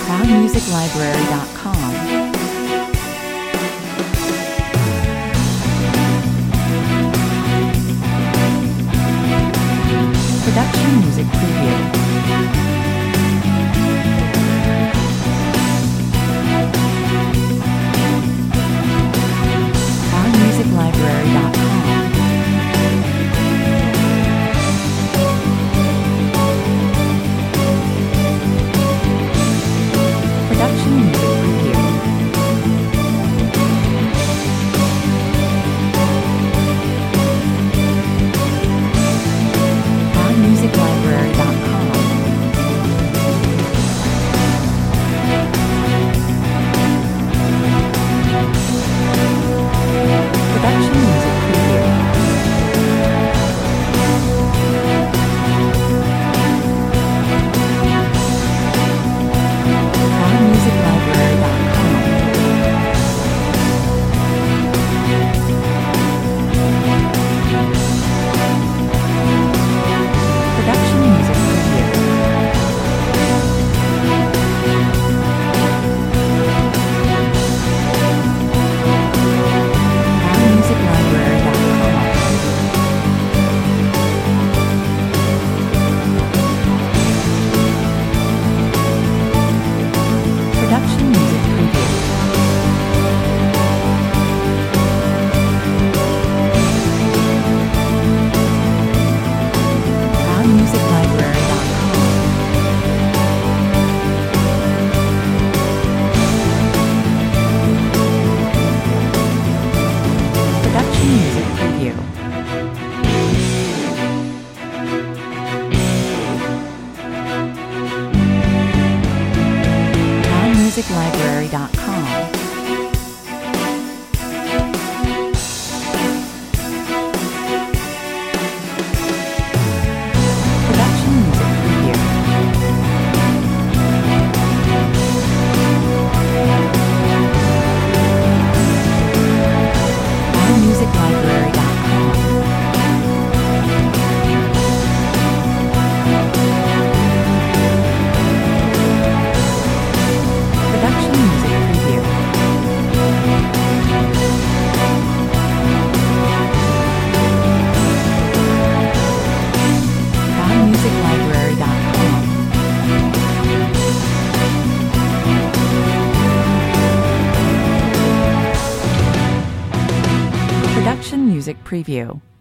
ProudMusicLibrary.com. Production Music Preview. ProudMusicLibrary.com. Production Music Preview. ProudMusicLibrary.com. Production Music Preview. ProudMusicLibrary.com. Production Music Preview. ProudMusicLibrary.com. Production Music Preview. ProudMusicLibrary.com. Production Music Preview. ProudMusicLibrary.com. Production Music Preview. ProudMusicLibrary.com. Production Music Preview. ProudMusicLibrary.com. Production Music Preview.